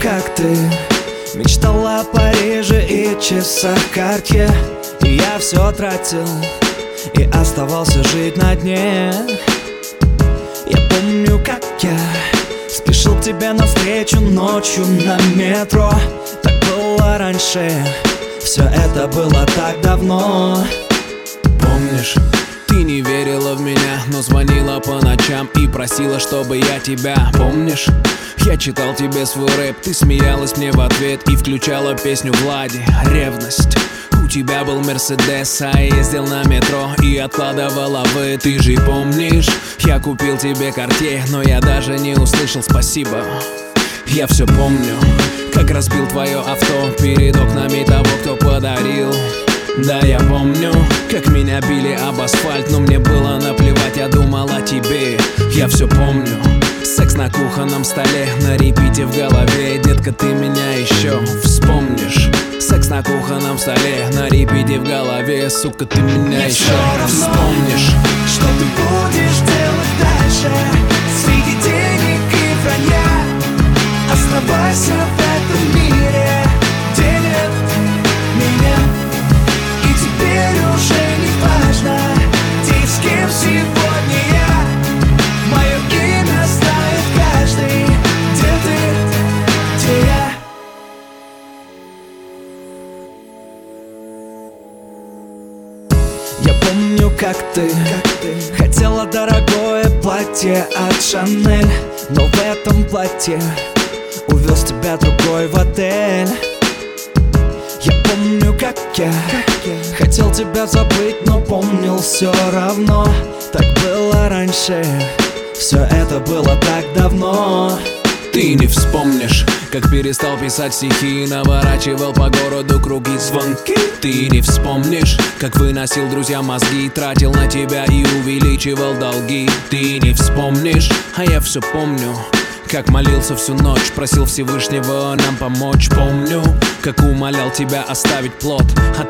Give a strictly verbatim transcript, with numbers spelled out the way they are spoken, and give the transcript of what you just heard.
как ты мечтала о Париже и часах Картье, и я все тратил и оставался жить на дне. Я помню, как я спешил к тебе навстречу ночью на метро. Так было раньше, все это было так давно. Помнишь, ты не верила в меня, но звонила по ночам и просила, чтобы я тебя. Помнишь, я читал тебе свой рэп, ты смеялась мне в ответ и включала песню Влади «Ревность». У тебя был Мерседес, а я ездил на метро и откладывала вы. Ты же помнишь, я купил тебе Картье, но я даже не услышал спасибо. Я все помню, как разбил твое авто перед окнами того, кто подарил. Да, я помню, как меня били об асфальт, но мне было наплевать, я думал о тебе. Я все помню, секс на кухонном столе, на репите в голове. Детка, ты меня еще вспомнишь. Секс на кухонном столе, на репите в голове. Сука, ты меня Мне еще все равно, вспомнишь. что ты будешь делать дальше среди денег и вранья. Оставайся в этом мире, где нет меня. И теперь уже не важно, где и с кем сегодня я. Мое имя знает каждый, где ты, где я. Я помню, как ты, как ты хотела дорогое платье от Шанель, но в этом платье увез тебя другой в отель. Я помню, как я, как я хотел тебя забыть, но помнил все равно. Так было раньше, все это было так давно. Ты не вспомнишь, как перестал писать стихи и наворачивал по городу круги звонки. Ты не вспомнишь, как выносил друзьям мозги, тратил на тебя и увеличивал долги. Ты не вспомнишь, а я все помню, как молился всю ночь, просил Всевышнего нам помочь. Помню, как умолял тебя оставить плод, а